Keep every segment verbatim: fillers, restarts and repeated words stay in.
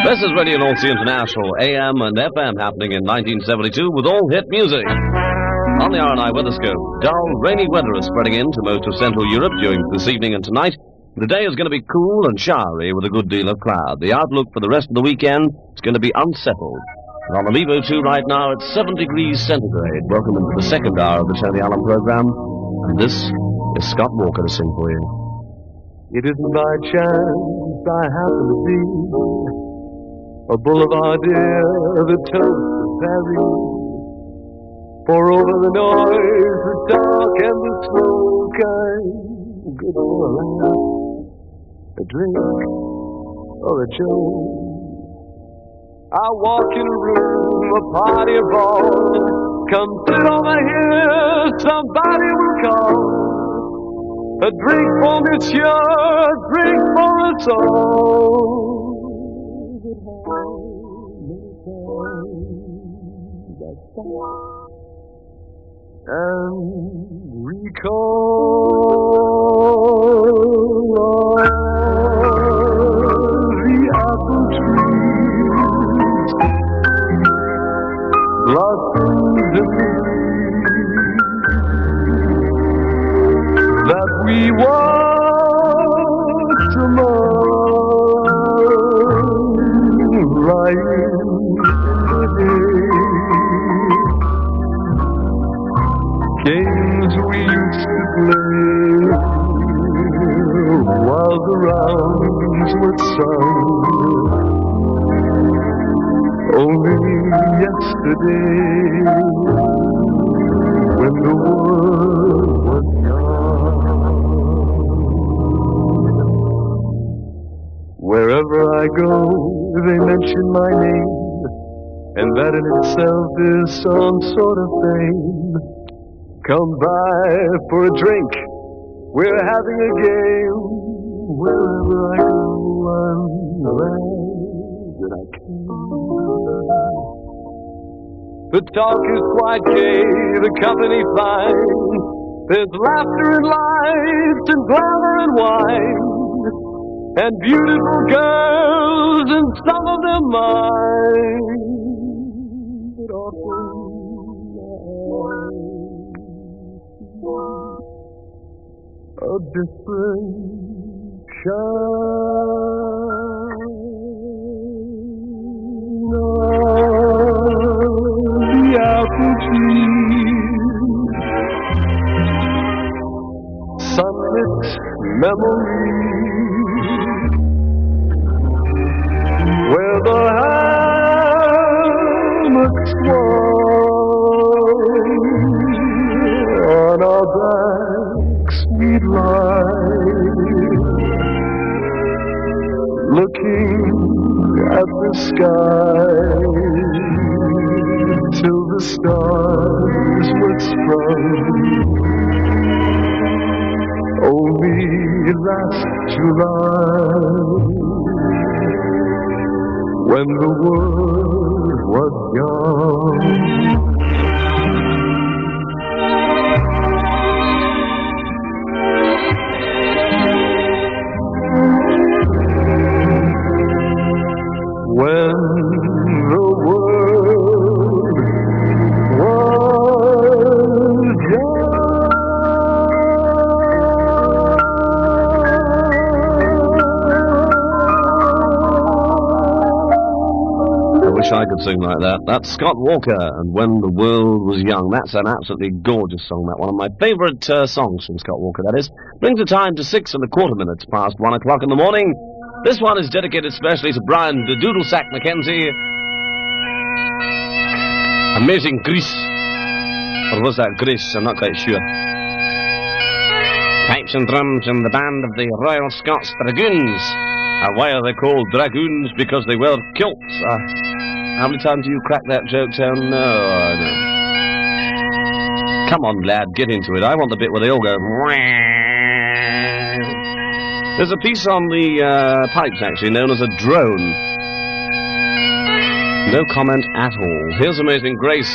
This is Radio North Sea International, A M and F M, happening in nineteen seventy-two with all hit music. On the R and I Weatherscope, dull, rainy weather is spreading into most of Central Europe during this evening and tonight. The day is going to be cool and showery with a good deal of cloud. The outlook for the rest of the weekend is going to be unsettled. And on the Levo two right now, it's seven degrees centigrade. Welcome into the second hour of the Tony Allen program. And this is Scott Walker to sing for you. It isn't by chance I happen to be a boulevardier that toasts Paris. For over the noise, the dark and the smoke, I'm good for a laugh, a drink, or a joke. I walk in a room, a party, a ball. Come sit over here, somebody will call. A drink for monsieur, a drink for us all. And recall all the apple trees, blossoms and leaves that we walked among, lying in the hay. Games we used to play while the rounds were sung. Only yesterday, when the world was young. Wherever I go, they mention my name, and that in itself is some sort of fame. Come by for a drink, we're having a game. Wherever I go, I'm glad that I came. The talk is quite gay, the company fine. There's laughter and lights and glamour and wine, and beautiful girls, and some of them mine. But often a different shine on the apple trees, sunlit memories, where the hammocks swung on our backs. We'd lie, looking at the sky, till the stars were sprung. Only last July, when the world was young. When the world was young. I wish I could sing like that. That's Scott Walker and When the World Was Young. That's an absolutely gorgeous song, that one of my favourite uh, songs from Scott Walker, that is. Brings the time to six and a quarter minutes past one o'clock in the morning. This one is dedicated especially to Brian de Doodlesack Mackenzie. Amazing Grease. Or was that Greece? I'm not quite sure. Pipes and drums in the band of the Royal Scots Dragoons. And why are they called dragoons? Because they wear kilts. Uh, how many times do you crack that joke down? No, I know. Come on, lad, get into it. I want the bit where they all go... There's a piece on the uh, pipes, actually, known as a drone. No comment at all. Here's Amazing Grace.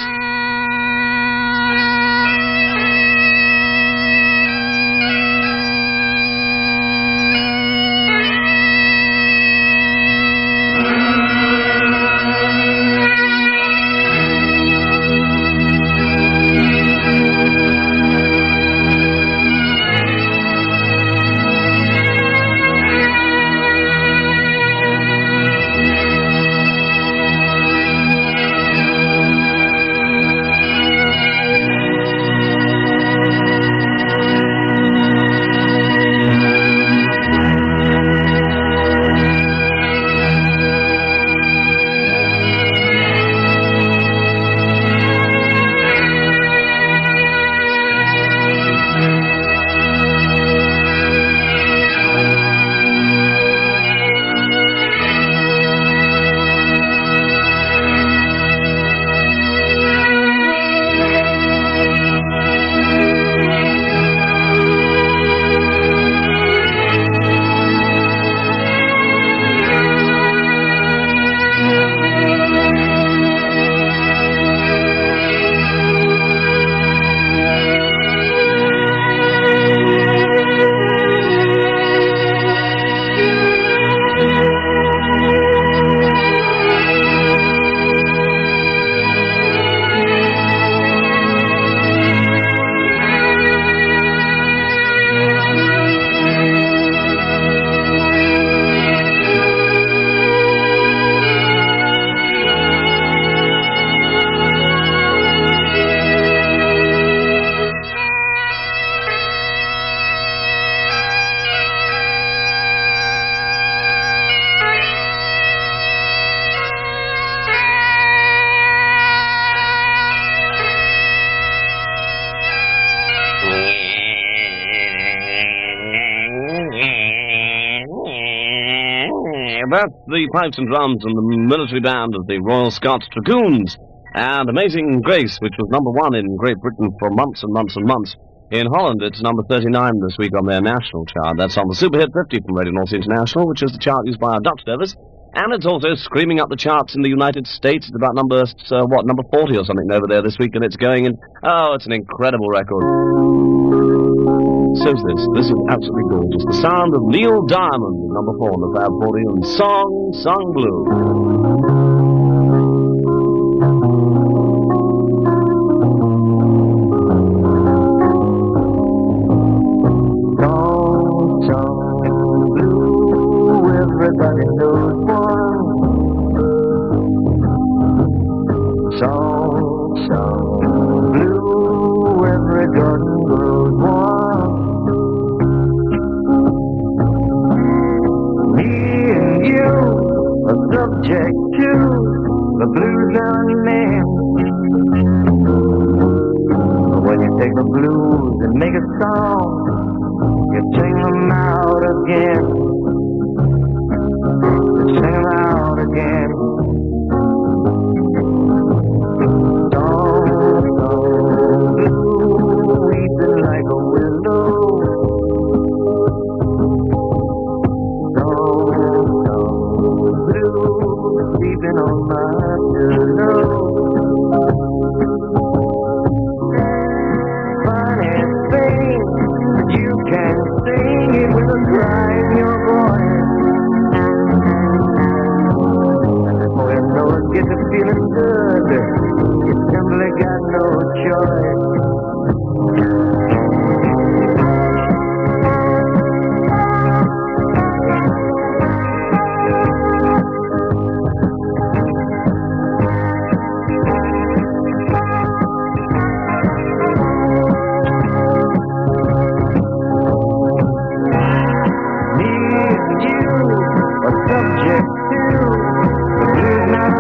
that's the pipes and drums and the military band of the Royal Scots Dragoons. And Amazing Grace, which was number one in Great Britain for months and months and months. In Holland, it's number thirty-nine this week on their national chart. That's on the Super Hit fifty from Radio North International, which is the chart used by our Dutch service. And it's also screaming up the charts in the United States. It's about number, uh, what, number forty or something over there this week, and it's going in. Oh, it's an incredible record. So's this. This is absolutely gorgeous. The sound of Neil Diamond, number four on the Fab forty, and Song, Song Blue. Everybody knows one song, song blue. Every garden grows one. Me and you are subject to the blues on man. When you take the blues and make a song, you sing them out again. Sing them out again. Song, song blue, weeping like a willow. Song, song blue, sleeping on my pillow. Funny thing, you can sing it with a cry in your voice. Get to feeling good, you simply got no choice. Me and you are subject to the blues now.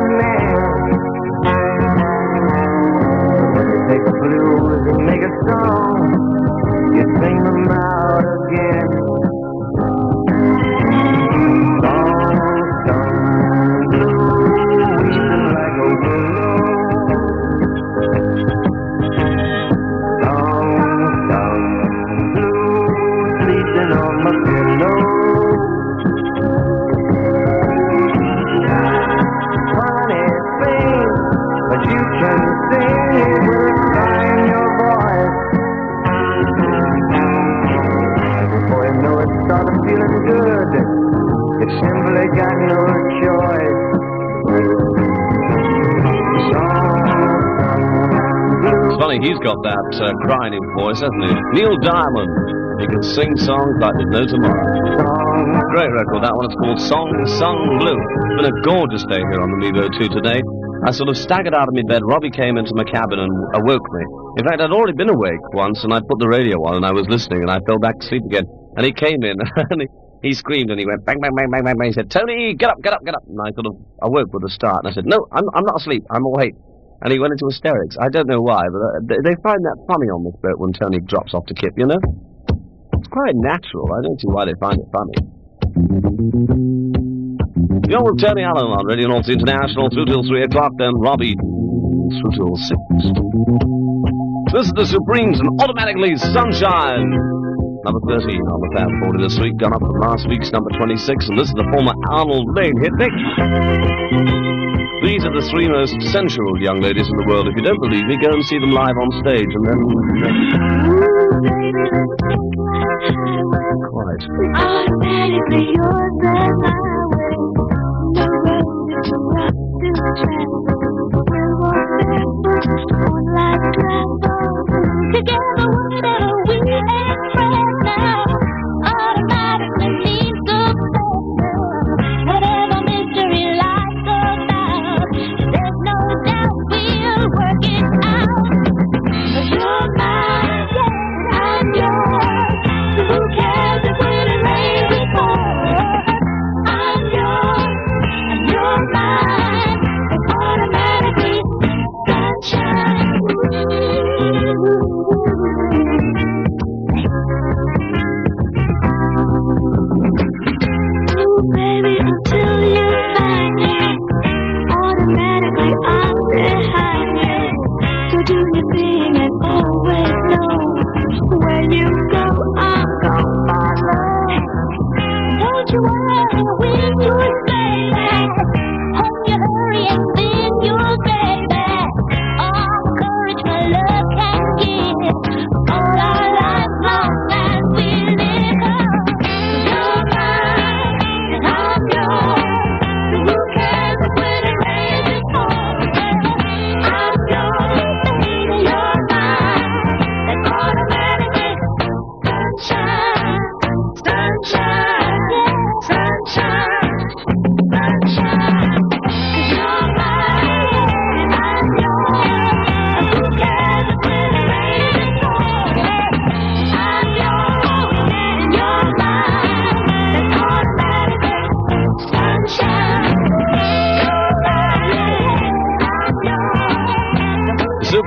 Take the blues and make a song, you sing them out again. Song, song blue, weeping like a willow. Song, song blue, sleeping on my pillow. Funny thing, but you can sing it with a cry in your voice. Before you know it, start feeling good. You simply got no choice. It's funny, he's got that uh, crying voice, hasn't he? Neil Diamond. He can sing songs like there's no tomorrow. Great record, that one. It's called Song, Song Blue. It's been a gorgeous day here on the Mevo two today. I sort of staggered out of my bed. Robbie came into my cabin and awoke me. In fact, I'd already been awake once, and I put the radio on, and I was listening, and I fell back to sleep again. And he came in, and he, he screamed, and he went bang, bang, bang, bang, bang, bang. He said, "Tony, get up, get up, get up." And I sort of awoke with a start, and I said, "No, I'm, I'm not asleep. I'm awake." And he went into hysterics. I don't know why, but uh, they, they find that funny on this boat when Tony drops off to Kip, you know? It's quite natural. I don't see why they find it funny. You're with Tony Allen on Radio North International through till three o'clock, then Robbie through till six. This is the Supremes and Automatically Sunshine. Number thirteen on the Fab forty this week, gone up from last week's number twenty-six, and this is the former Arnold Lane hit, Nick. These are the three most sensual young ladies in the world. If you don't believe me, go and see them live on stage, and then... Quite. Automatically yours and my way. No road to rock to travel. We'll walk barefoot on like travel. Together whenever we ain't friends now. Automatically seems so special. Whatever mystery lies about, there's no doubt we'll work it out. But you're mine, yeah, I'm yours. Who cares if when it rains it pours? I'm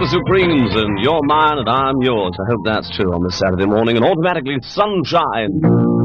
the Supremes, and you're mine and I'm yours. I hope that's true on this Saturday morning, and automatically sunshine.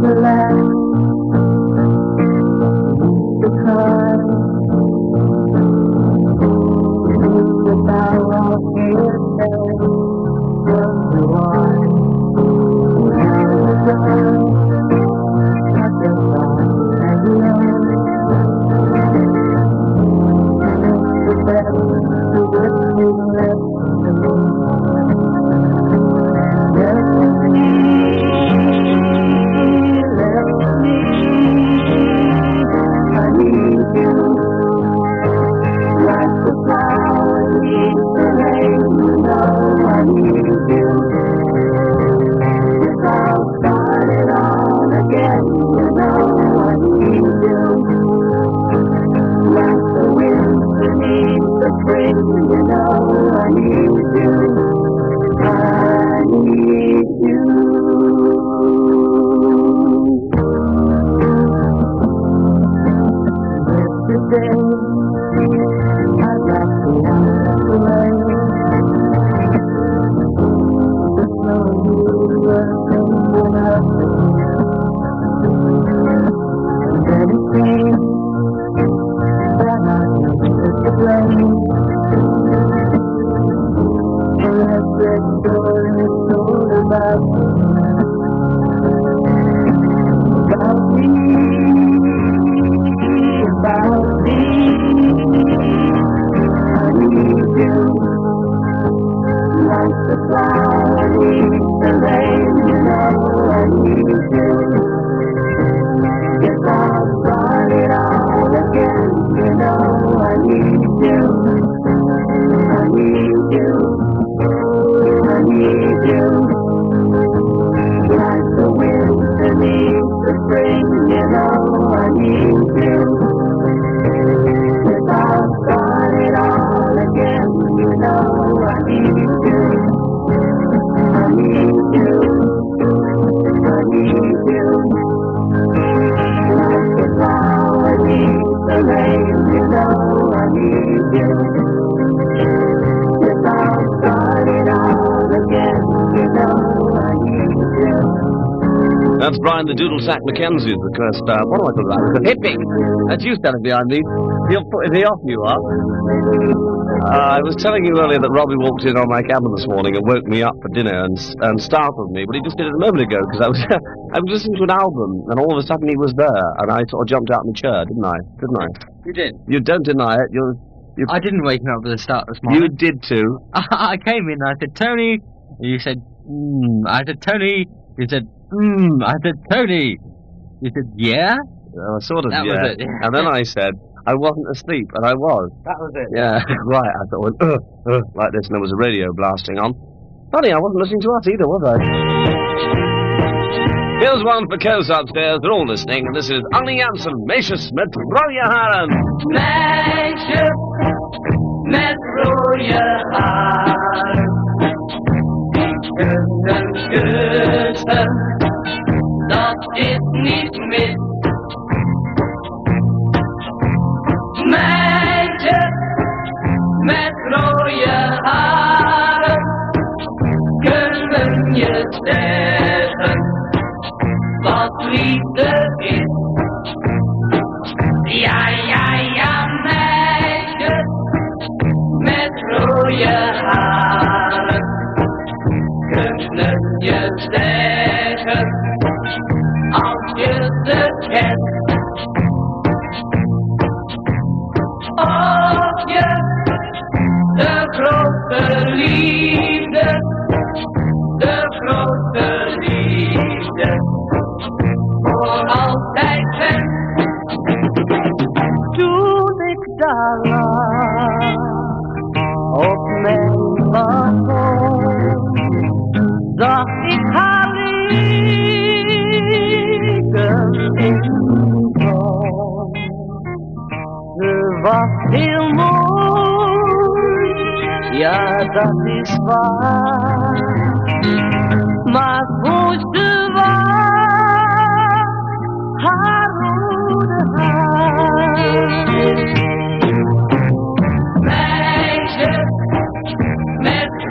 That's Brian the Doodle Sack Mackenzie, the cursed, uh, what do I call that? The hippie! That's you standing behind me. You're putting me off, you are. Uh, I was telling you earlier that Robbie walked in on my cabin this morning and woke me up for dinner and and startled me, but he just did it a moment ago, because I was I was listening to an album, and all of a sudden he was there, and I sort of jumped out of my chair, didn't I? Didn't I? You did. You don't deny it. You're, you're... I didn't wake up at the start this morning. You did too. I came in and I said, Tony. You said, hmm. I said, Tony. You said, hmm. I said, Tony. You said, yeah? Uh, sort of, that yeah. Was it. And then I said, I wasn't asleep, and I was. That was it. Yeah, right. I thought, well, uh, uh, like this, and there was a radio blasting on. Funny, I wasn't listening to us either, was I? Here's one for Coase upstairs. They're all listening, and this is Arnie Jansen, Meisje Smith, Roya Haren. Meisje met rode haren. Kussen, kussen, dat is niet mis. Meisje met rode haren, kunnen je zeggen wat liefde is? Ja, ja, ja, meisje met rode haren, kunnen je zeggen als je ze kent. Of je de grote liefde, de grote liefde, voor altijd bent. Toen ik daar lag op mijn balkon, zag ik haar liggen in de zon. Ze was heel mooi, ja dat is waar, maar het mooiste was haar rode haar. Meisje met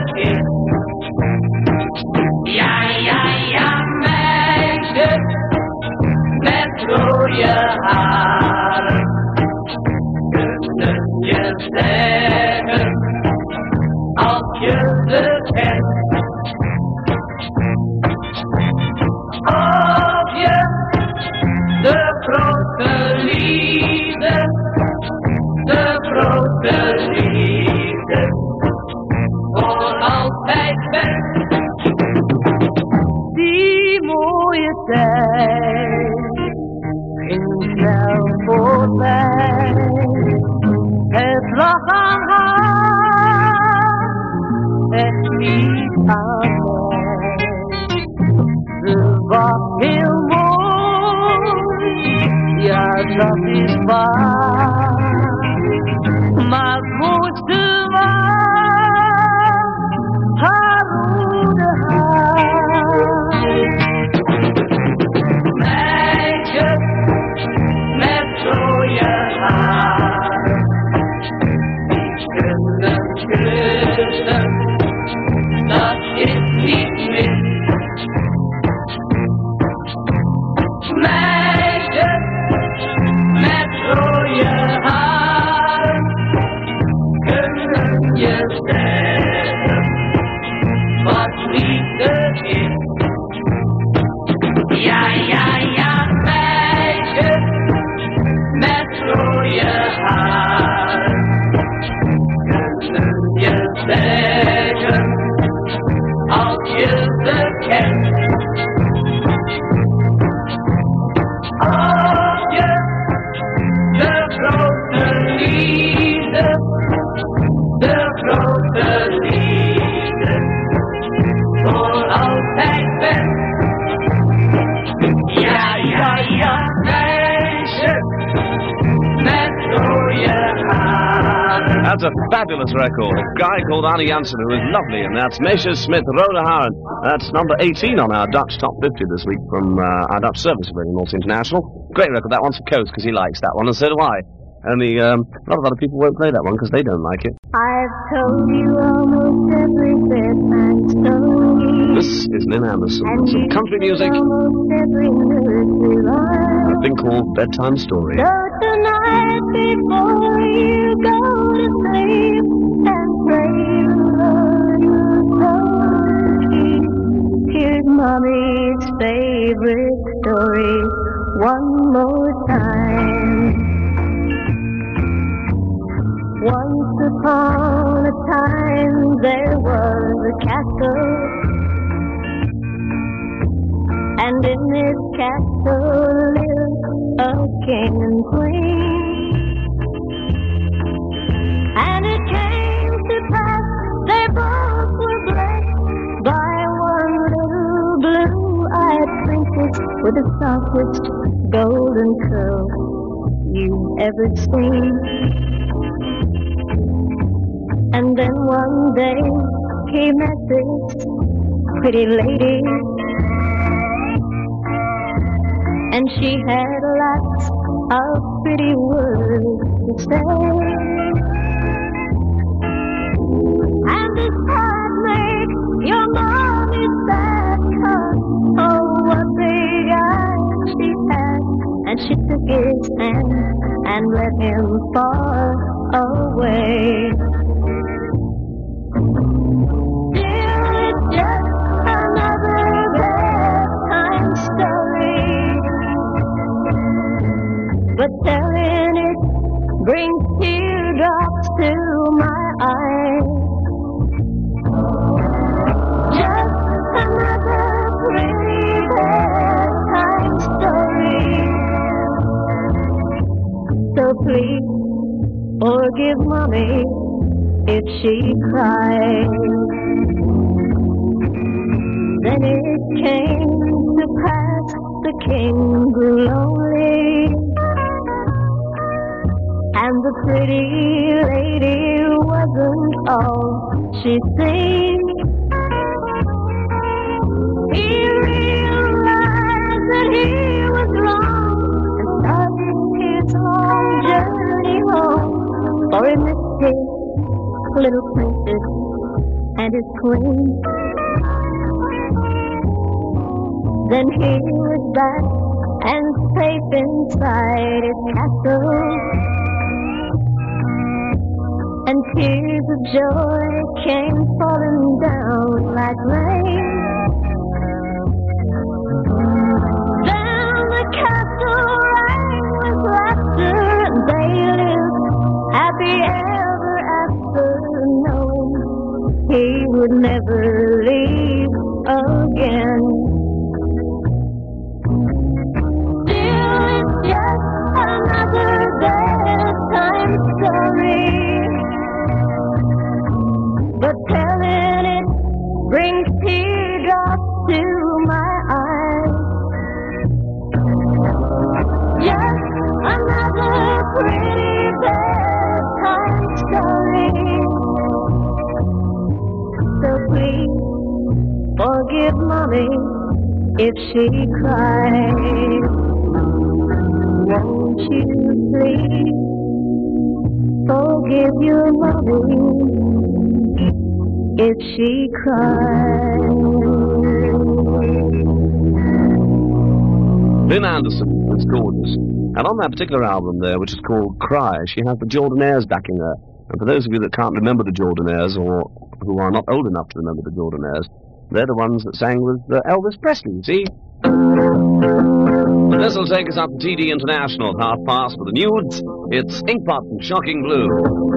kind. Ja, ja, ja, meisje, met rode haren. Kunnen je zeggen, als je ze kent. Of je de grote liefde, de grote liefde, voor altijd bent. Die mooie tijd ging snel voorbij. Het lag aan haar, het niet aan mij. Ze was heel mooi, ja dat is waar. Maar het mooiste was haar rode haar. Meisje met rode haar, die kunnen kussen, dat is niet mis. Meisje met rode haar, kunnen je zeggen wat liefde is. Ja, ja, ja, meisje met rode haar, kunnen je zeggen als je ze kent. Als je de grote liefde, de grote liefde, voor altijd bent. Ja, ja, ja, meisje met rode haar. That's a fabulous record. A guy called Arnie Jansen who is lovely, and that's Meisje Smith, Rode Haren. That's number eighteen on our Dutch Top fifty this week from uh, our Dutch service of Radio North International. Great record. That one's for Coast because he likes that one, and so do I. Only um, a lot of other people won't play that one because they don't like it. I've told you almost every bedtime story. This is Lynn Anderson. And Some you country music, almost every nursery rhyme. a thing called Bedtime Story. So tonight before you go to sleep and pray to Lord your story, here's Mommy's favorite story one more time. Once upon a time there was a castle, and in this castle lived a king and queen. And it came to pass they both were blessed by one little blue-eyed princess with the softest golden curls you've ever seen. And then one day he met this pretty lady, and she had lots of pretty words to say. And this part made your mommy sad, 'cause oh, what big eyes she had. And she took his hand and led him far away. Still, it's just another bedtime story, but telling it brings teardrops to my eyes. Just another pretty bedtime story. So please forgive Mommy if she cries. Then it came to pass the king grew lonely, and the pretty lady wasn't all she seemed. He realized that he was wrong and started his long journey home. For he missed his little princess and his queen. Then he was back and safe inside his castle, and tears of joy came falling down like rain. Then the castle rang with laughter, and they lived happy ever after, knowing he would never leave again. Still, it's just another bedtime story, but telling it brings teardrops to my eyes. Just another pretty bedtime story. So please forgive Mommy if she cries. Won't you please forgive your Mommy if she cries? Lynn Anderson is gorgeous. And on that particular album there, which is called Cry, she has the Jordanaires backing her. And for those of you that can't remember the Jordanaires, or who are not old enough to remember the Jordanaires, they're the ones that sang with uh, Elvis Presley, see? And this will take us up to T D International at half past for the nudes. It's Inkpot and Shocking Blue.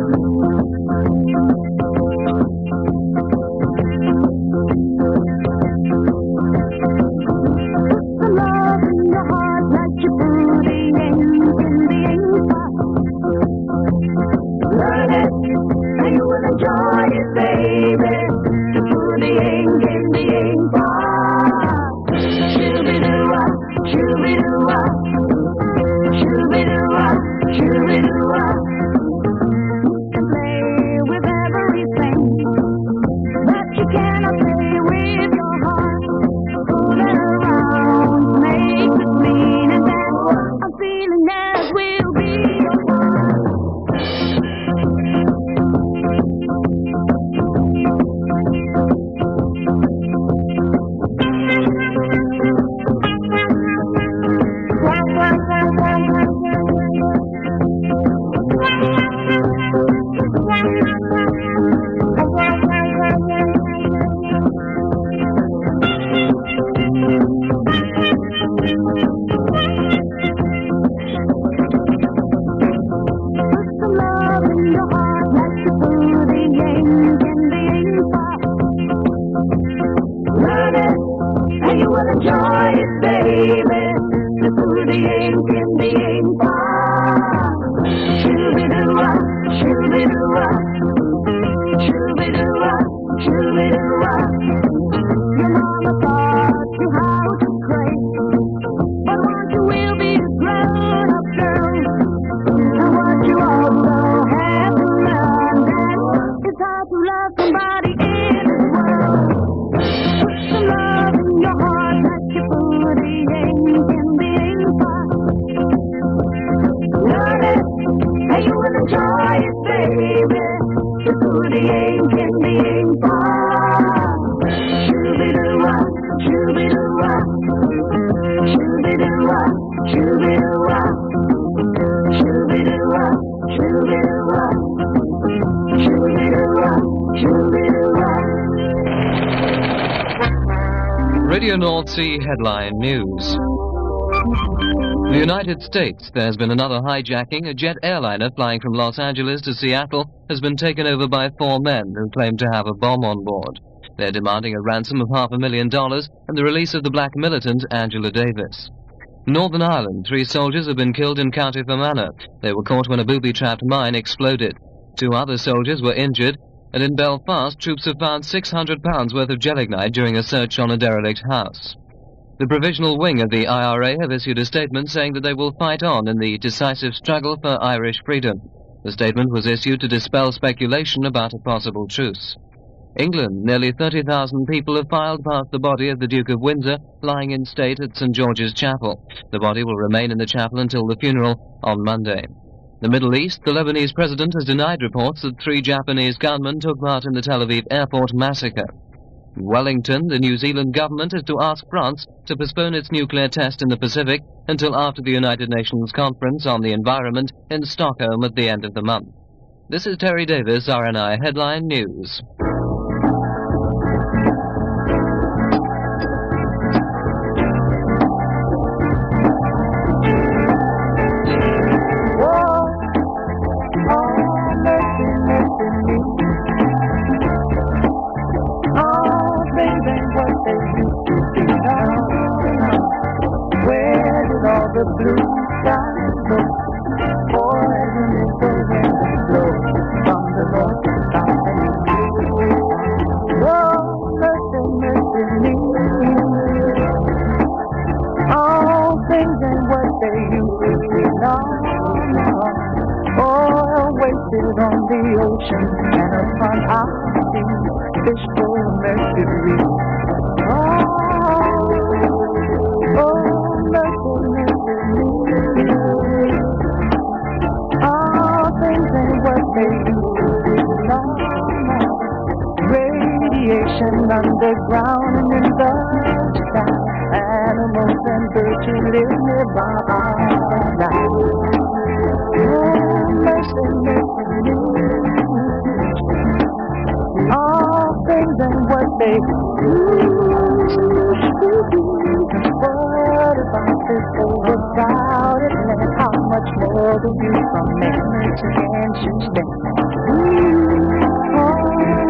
Radio North Sea headline news. The United States, there's been another hijacking. A jet airliner flying from Los Angeles to Seattle has been taken over by four men who claim to have a bomb on board. They're demanding a ransom of half a million dollars and the release of the black militant Angela Davis. In Northern Ireland, three soldiers have been killed in County Fermanagh. They were caught when a booby-trapped mine exploded. Two other soldiers were injured. And in Belfast, troops have found six hundred pounds worth of gelignite during a search on a derelict house. The provisional wing of the I R A have issued a statement saying that they will fight on in the decisive struggle for Irish freedom. The statement was issued to dispel speculation about a possible truce. England, nearly thirty thousand people have filed past the body of the Duke of Windsor, lying in state at St George's Chapel. The body will remain in the chapel until the funeral on Monday. The Middle East, the Lebanese president has denied reports that three Japanese gunmen took part in the Tel Aviv airport massacre. In Wellington, the New Zealand government is to ask France to postpone its nuclear test in the Pacific until after the United Nations Conference on the Environment in Stockholm at the end of the month. This is Terry Davis, R N I Headline News. The blue sky low, poison is the wind that blows from the north to south and east. Oh, mercy, mercy me. All things ain't what they used to be. No, no. Oil wasted on the ocean and upon our sea, fish full of mercury. Oh, oh, mercy, mercy. All things ain't what they used to be. No, no. Radiation underground and in the sky. Animals and birds who live nearby are alive. Oh, mercy, mercy me. All things ain't what they used to be. What about this overcrowded land? How much more the view from Mexico and Houston? Ooh, oh,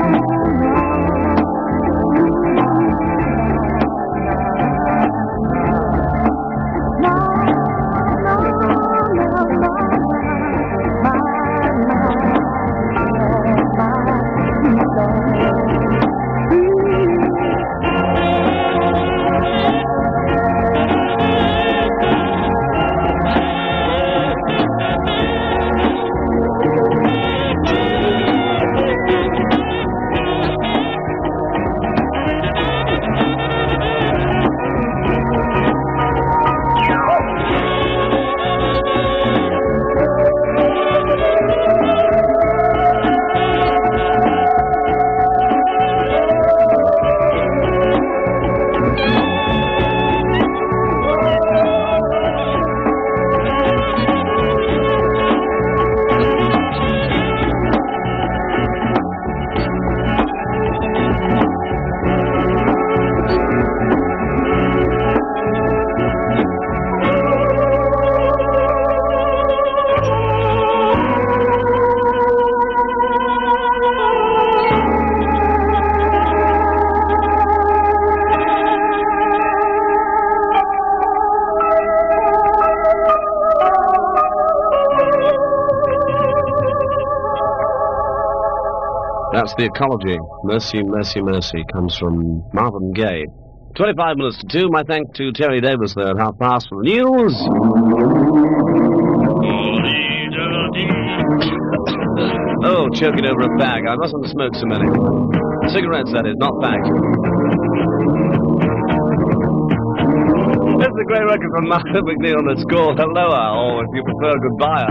no, no, no, no, no, my, That's The Ecology. Mercy, Mercy, Mercy comes from Marvin Gaye. twenty-five minutes to two. My thanks to Terry Davis there at half past for the news. Oh, choking over a bag. I mustn't smoke so many. Cigarettes, that is, not fags. This is a great record from Martha McNeil that's called Helloa, or if you prefer, Goodbye.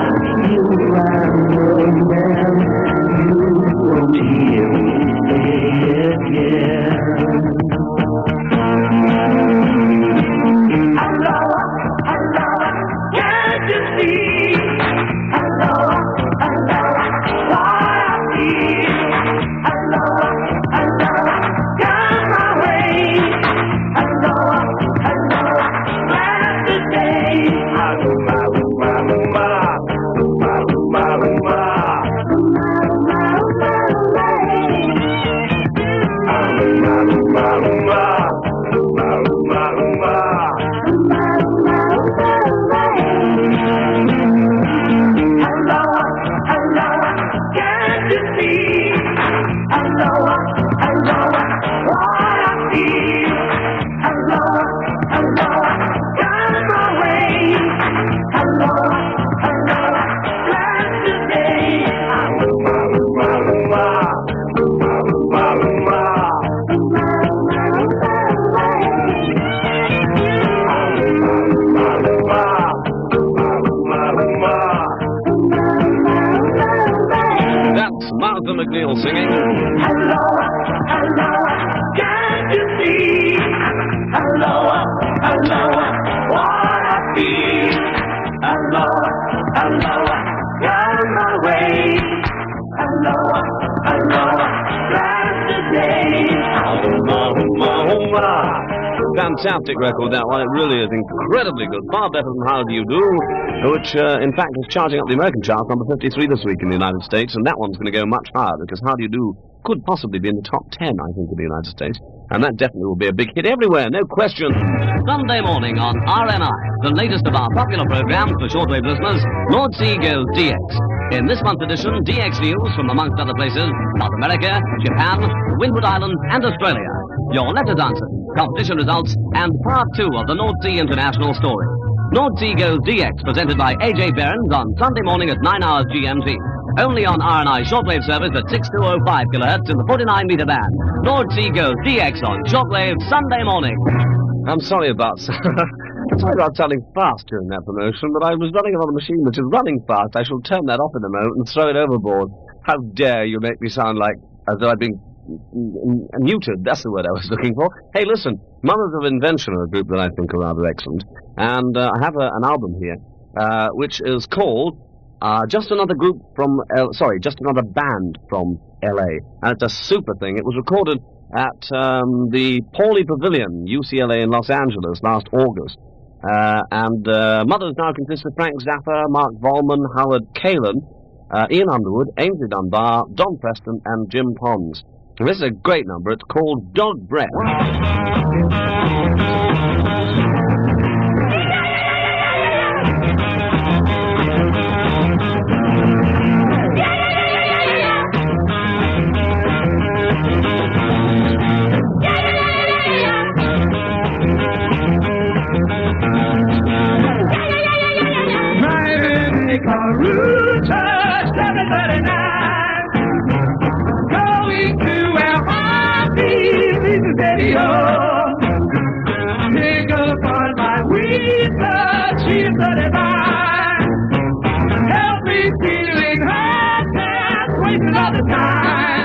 you and again, you won't hear me say again. Hello, hello, can't you see? Hello, hello, why I feel. Hello, hello, come my way. Hello, hello, glad today. Rumba, rumba, rumba, rumba, rumba, rumba. Rumba, rumba, rumba, rumba, rumba, rumba. Hello, hello, can't you see? Hello, hello, what I feel. Hello, hello, come my way. Hello, hello, glad today. Rumba, rumba, rumba, rumba, rumba, rumba. That's Martha McNeil singing. Hello, hello, can't you see? Hello, hello, what I feel. Hello, hello, come my way. Hello, hello, glad today. Fantastic record, that one. It really is incredibly good. Far better than How Do You Do, which, uh, in fact, is charging up the American chart, number fifty-three this week in the United States, and that one's going to go much higher, because How Do You Do could possibly be in the top ten, I think, in the United States, and that definitely will be a big hit everywhere, no question. Sunday morning on R N I, the latest of our popular programs for shortwave listeners, Lord Sea goes D X. In this month's edition, D X news from, amongst other places, South America, Japan, the Windward Islands, and Australia. Your letters answered, competition results, and part two of the North Sea International story. North Sea goes D X, presented by A J Behrens on Sunday morning at nine hours G M T. Only on R N I shortwave service at six two oh five kilohertz in the forty-nine meter band. North Sea goes D X on shortwave Sunday morning. I'm sorry about sorry about sounding fast during that promotion, but I was running on a machine which is running fast. I shall turn that off in a moment and throw it overboard. How dare you make me sound like as though I'd been muted. That's the word I was looking for. Hey, listen, Mothers of Invention are a group that I think are rather excellent, and uh, I have a, an album here, uh, which is called uh, Just Another Group from, L- sorry, Just Another Band from L A, and it's a super thing. It was recorded at um, the Pauley Pavilion, U C L A in Los Angeles last August, uh, and uh, Mothers now consists of Frank Zappa, Mark Volman, Howard Kalin, uh, Ian Underwood, Ainsley Dunbar, Don Preston, and Jim Pons. And this is a great number. It's called Dog Breath. Going to where heartbeat is radio. Pick up on my research, she's thirty-nine. Help me feeling hot, can't waste another time.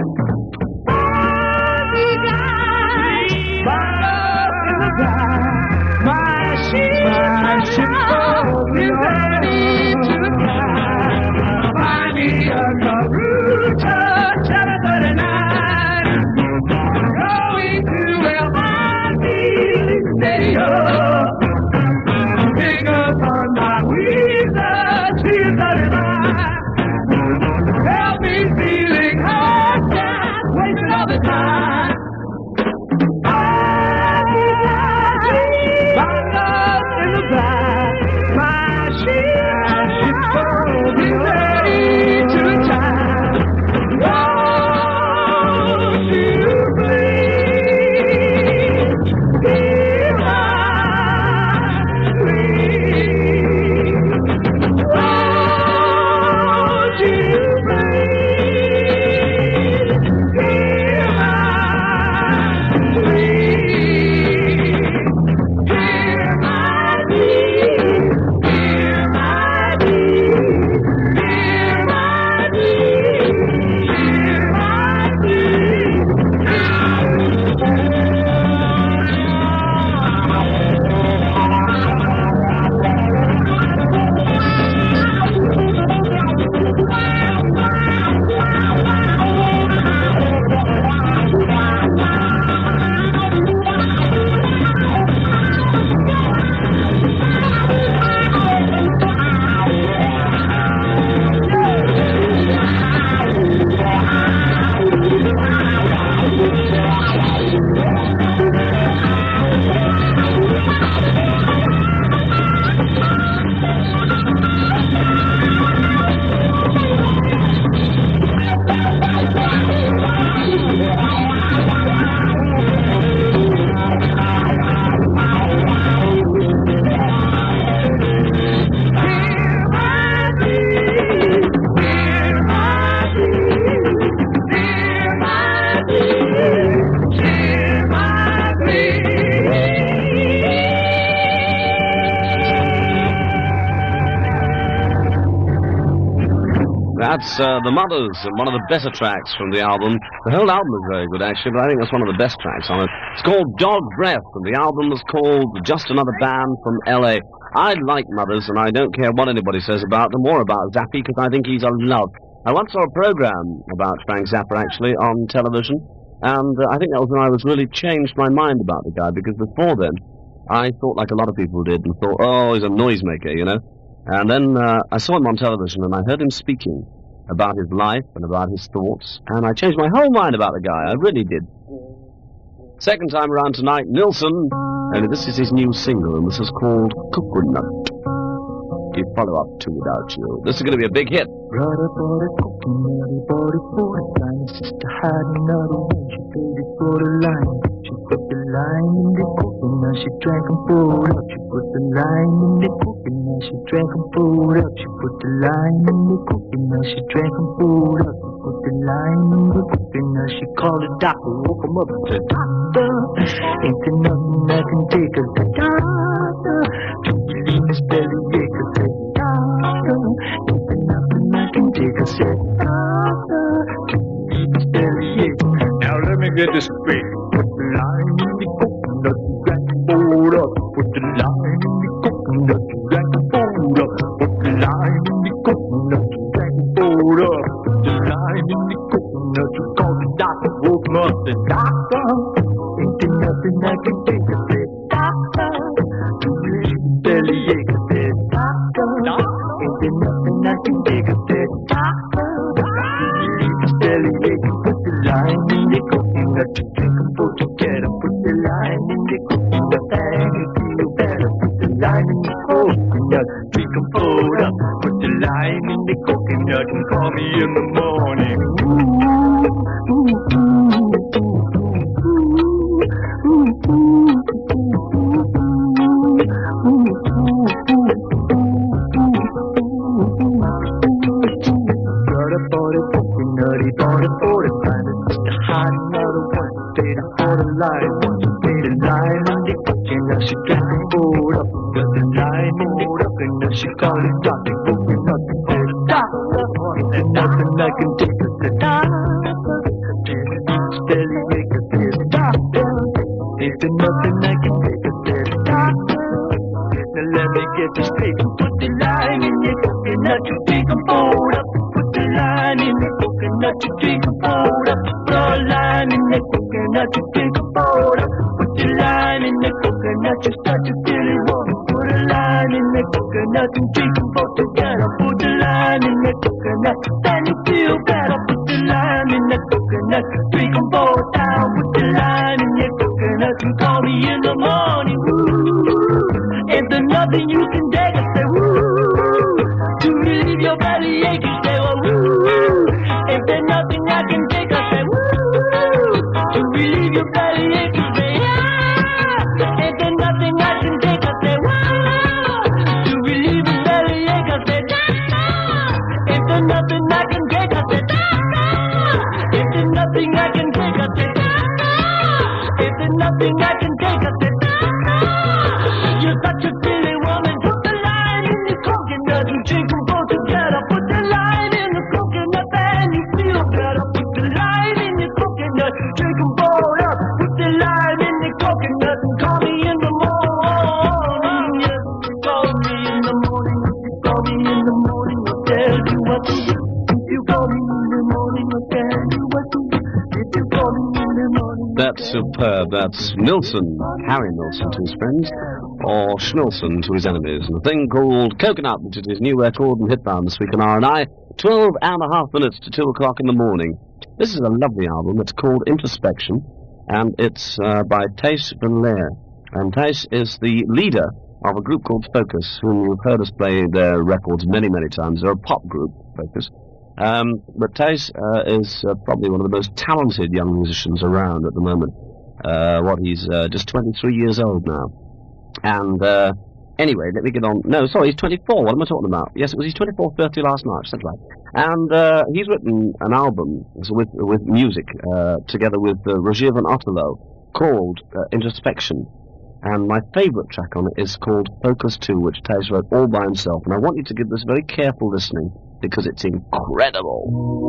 My ship, my ship, is ready to fly. Find me a Garuda, seven thirty-nine. Going to where heartbeat is radio. Pick up on my research, she's thirty-nine. Help me feeling hot, can't waste another time. Oh, That's uh, The Mothers, and one of the better tracks from the album. The whole album is very good, actually, but I think that's one of the best tracks on it. It's called Dog Breath, and the album is called Just Another Band from L A. I like Mothers, and I don't care what anybody says about them or about Zappy, because I think he's a love. I once saw a program about Frank Zappa, actually, on television, and uh, I think that was when I was really changed my mind about the guy, because before then, I thought like a lot of people did, and thought, oh, he's a noisemaker, you know? And then uh, I saw him on television, and I heard him speaking about his life and about his thoughts, and I changed my whole mind about the guy. I really did. Second time around tonight, Nilsson, and this is his new single, and this is called Coconut. You follow up to Without You. This is going to be a big hit. Brother bought a coconut, bought it for the line. Sister had another one, she paid it for the line. She put the line in the coconut, she drank and poured up. She put the line in the coconut, she drank and poured up. She put the line in the coconut, she drank and poured up. She put the line in the coconut, she called the doctor, woke him up and said, Doctor, ain't there nothing I can take? I said, Doctor, don't you leave this belly ache? I said, Doctor, ain't there nothing I can take? I said, Doctor, don't you leave this belly ache? Now let me get this straight. Put the line in the coconut, you got to fold up. Put the line in the coconut, you got to fold up. Put the line in the coconut, you got to fold up. Put the line in the coconut, you call the doctor, woke him up. The doctor, ain't there nothing I can take? I said, Doctor, don't you leave this belly ache? I said, Doctor, ain't there nothing I can take? I said, Doctor, don't you leave this belly ache? Put the line in the coconut, you drink and pull together. Put the line in the coconut, and you feel better. Put the line in the coconut, drink and pull up. Put the line in the coconut and call me in the morning. Ooh, ooh, ooh, ooh, ooh, ooh, Brother bought a coconut, he bought it for the line. Sister had another one, paid it for the line. Once paid the line in the coconut, she drank and poured up. Got the line in the coconut, she called it doctor, coconut. She said, Doctor, ain't there nothing I can take? I said, Doctor, just each belly ache. I said, Doctor, ain't there nothing I can take? I said, Doctor, now let me get this straight. Put the line in the coconut, you drink and fold up. Put the line in the coconut, you drink and fold up. Put a line in the coconut, you drink and fold up. Put the line in the coconut, you start to feel it warm. Put a line in the coconut and drink them both together. Put the line in the coconut, then you feel better. Put the line in the coconut, drink them both down. Put the line in the coconut and call me in the morning. Woo, ain't there nothing you can take? I say, woo, to relieve your belly ache. You say, well, woo, ain't there nothing I can take? I say, woo, to relieve your belly ache. You say, yeah, ain't there nothing I can take? I say, woo, to relieve your belly ache. I say, nah, ain't there nothing I can take? I say, nah, ain't there nothing I can take? I say, nah, ain't there nothing I can take? I say, nah, you're such a silly woman. Put the line in the coconut and drink them both together. Put the line in the coconut and you feel better. Put the line in the coconut, drink them both up. Put the line in the coconut and call me in the morning. Yes, call me in the morning. If you call me in the morning, I'll tell you what to do. If you call me in the morning, I'll tell you what to do. If you call me in the morning. That's superb. That's Nilsson, Harry Nilsson to his friends, or Schnilson to his enemies. And a thing called Coconut, which is his new record and hitbound this week on R and I. Twelve and a half minutes to two o'clock in the morning. This is a lovely album. It's called Introspection, and it's uh, by Thijs van Leer. And Thijs is the leader of a group called Focus, whom you've heard us play their records many, many times. They're a pop group, Focus. Um, but Thijs uh, is uh, probably one of the most talented young musicians around at the moment. Uh, what, he's uh, just twenty-three years old now. And uh, anyway, let me get on. No, sorry, he's twenty-four. What am I talking about? Yes, it was his twenty-fourth birthday last March. That's right. And uh, he's written an album with with music uh, together with uh, Rogier van Otterlo called uh, Introspection. And my favourite track on it is called Focus two, which Thijs wrote all by himself. And I want you to give this very careful listening. because it's incredible.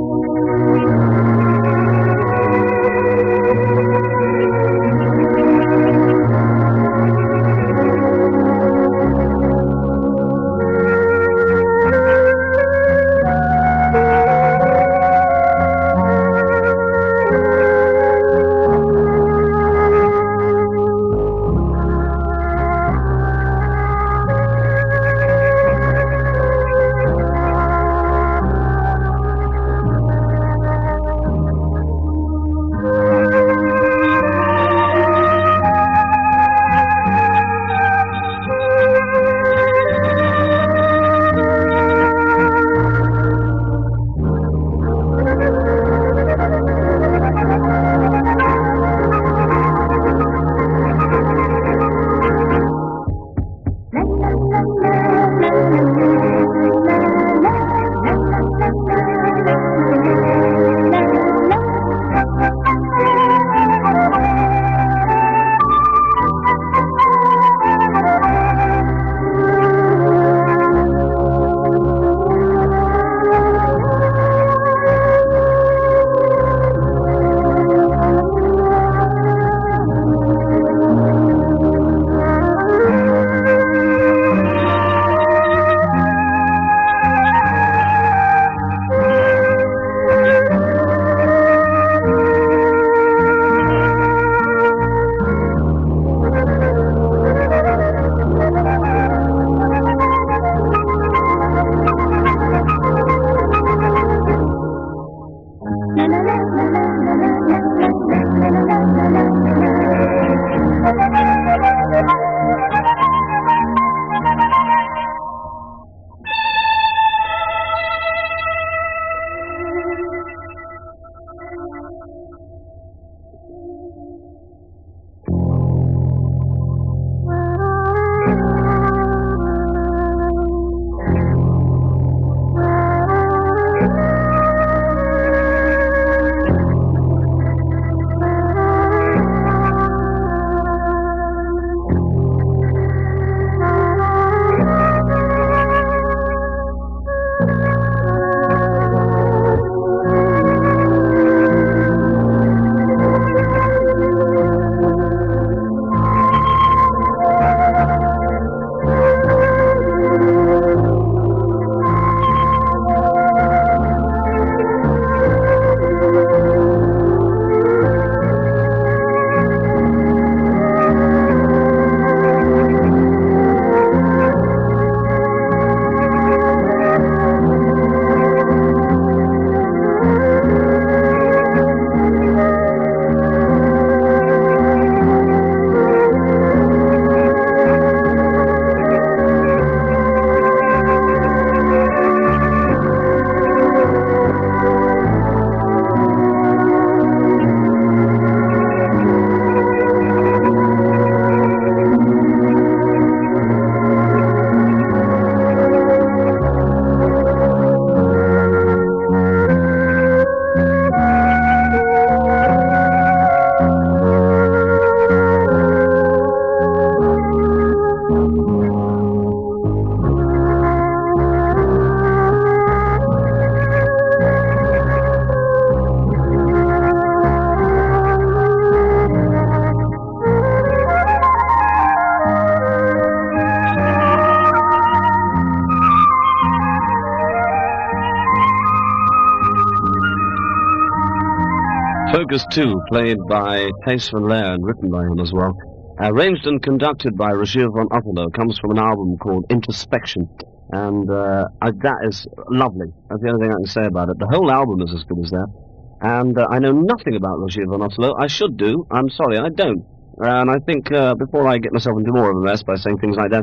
Focus two, played by Thijs van Leer and written by him as well. Arranged and conducted by Rogier van Otterlo, comes from an album called Introspection. And uh, I, that is lovely. That's the only thing I can say about it. The whole album is as good as that. And uh, I know nothing about Rogier van Otterlo. I should do. I'm sorry, I don't. And I think uh, before I get myself into more of a mess by saying things like that,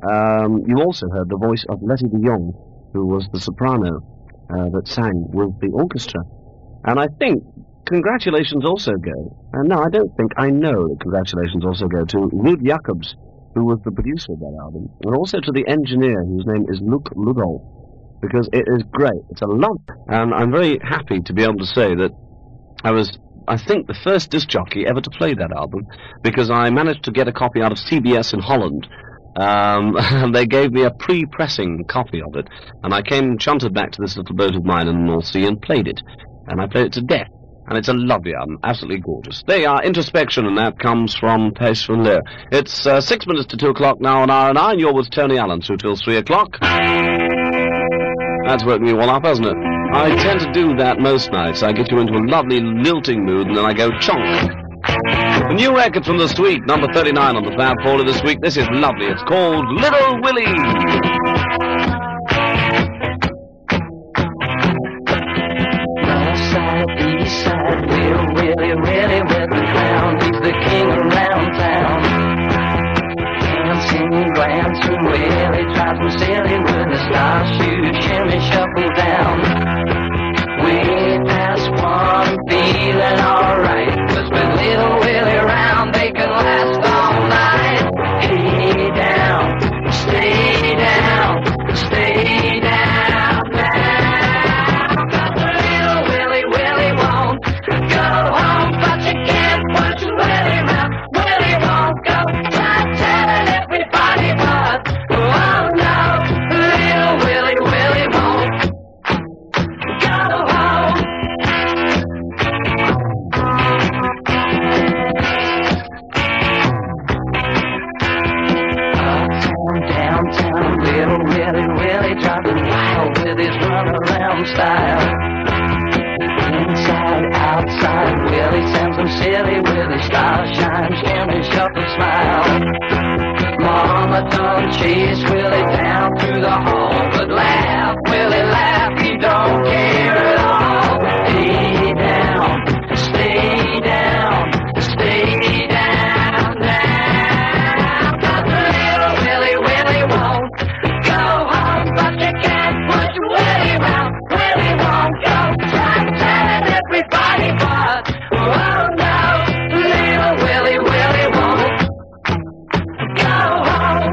um, you also heard the voice of Letty de Jong, who was the soprano uh, that sang with the orchestra. And I think congratulations also go, and no, I don't think, I know that congratulations also go to Ruud Jacobs, who was the producer of that album, and also to the engineer, whose name is Luc Ludolf, because it is great. It's a lump, and I'm very happy to be able to say that I was, I think, the first disc jockey ever to play that album, because I managed to get a copy out of C B S in Holland, Um, and they gave me a pre-pressing copy of it, and I came shunted back to this little boat of mine in the North Sea and played it. And I played it to death. And it's a lovely album, absolutely gorgeous. There you are, Introspection, and that comes from Pace from there. It's uh, six minutes to two o'clock now on R and I, and you're with Tony Allen through till three o'clock. That's worked me well up, hasn't it? I tend to do that most nights. I get you into a lovely lilting mood, and then I go chonk. The new record from The Sweet, number thirty-nine on the Fab Four this week. This is lovely. It's called Little Willie. Willie, Willie with the crown, he's the king around town. Dancing, glancing, Willie drives me silly with the star shoes, shimmy, shuffle down. Way past one, feeling alright, 'cause with little Willie around, they can last all night. Hey down, stay down, stay down, down. 'Cause little Willie, Willie won't go home, but you can't push Willie round. Willie won't go. Try telling everybody, but oh no, little Willie, Willie won't go home. Uptown, downtown, little Willie, Willie driving wild with his runaround style. Inside, outside, Willie sends them silly with his style shine, shimmy, shuffle, smile. Mama done chase Willie down through the hall, but laugh, Willie laugh, he don't care at all. Hey down, stay down, stay down, down. 'Cause little Willie, Willie won't go home, but you can't push Willie round. Willie won't go. Try telling everybody, but oh no, little Willie, Willie won't go home.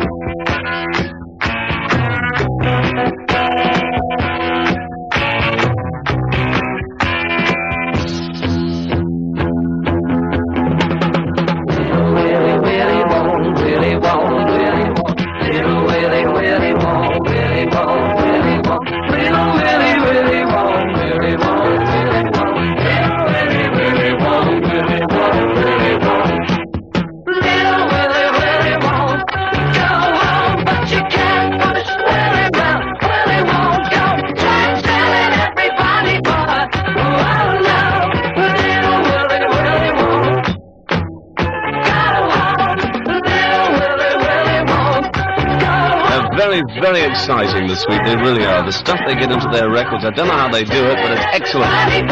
Little Willie, Willie won't, Willie won't, Willie won't. Little Willie, Willie won't, Willie won't, Willie won't. Little Willie, Willie won't, Willie won't, Willie won't. Little Willie, Willie won't, Willie won't, Willie won't. Little Willie, Willie won't go home, but you can't push Willie round. Willie won't go. Try telling everybody, but oh no, little Willie, Willie won't go home. Little Willie, Willie won't go home. They're very, very exciting, The Sweet. They really are. The stuff they get into their records, I don't know how they do it, but it's excellent.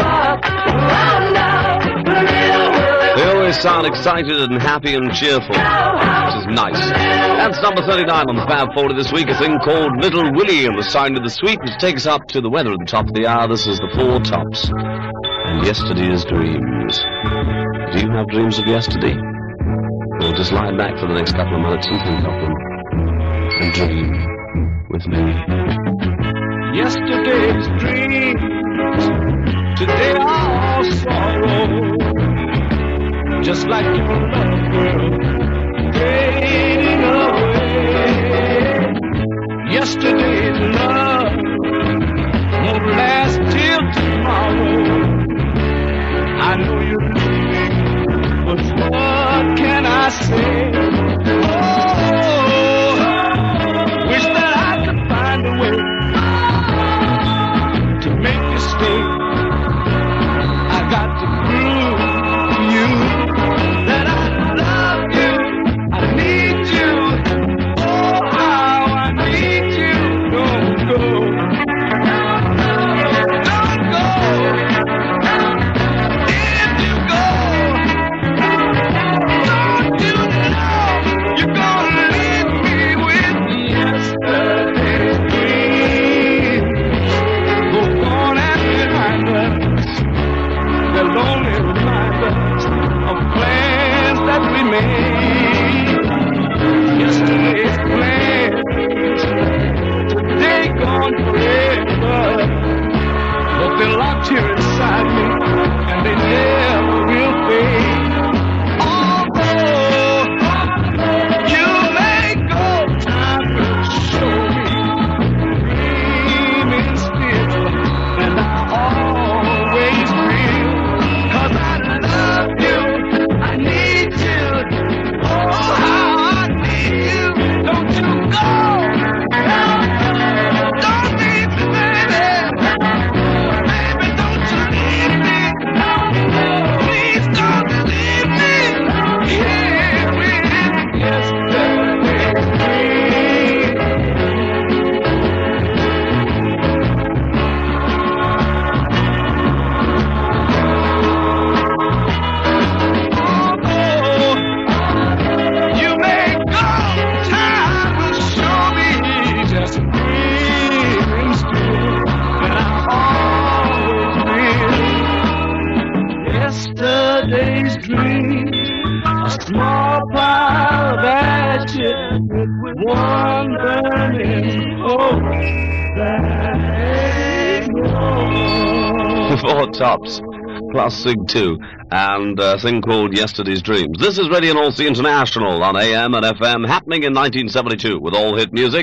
They always sound excited and happy and cheerful, which is nice. That's number thirty-nine on the Fab forty this week, a thing called Little Willie, and the sign of The Sweet, which takes us up to the weather at the top of the hour. This is the Four Tops. And yesterday's dreams. Do you have dreams of yesterday? Well, just lie back for the next couple of minutes and think of them. And dream with me. Yesterday's dreams, today all sorrow. Just like your love, girl, fading away. Yesterday's love won't last till tomorrow. I know you're leaving, but what can I say? Oh, wish that I could find a way to make you stay. I got to prove to you that I love you, I need you. Oh, how I need you. Don't go, don't go. If you go, don't you know you're gonna leave me with yesterday's dreams. Go on and behind us, they'll only remind us of plans that we made. Yesterday's plans, today gone forever, but they're locked here inside me, and they never will fade. Although you may go, yesterday's dream. A small pile of ashes with one burning hope that ain't yours. Four tops, plus Sig two, and a thing called Yesterday's Dreams. This is Radio North Sea International on A M and F M, happening in nineteen seventy-two with all hit music.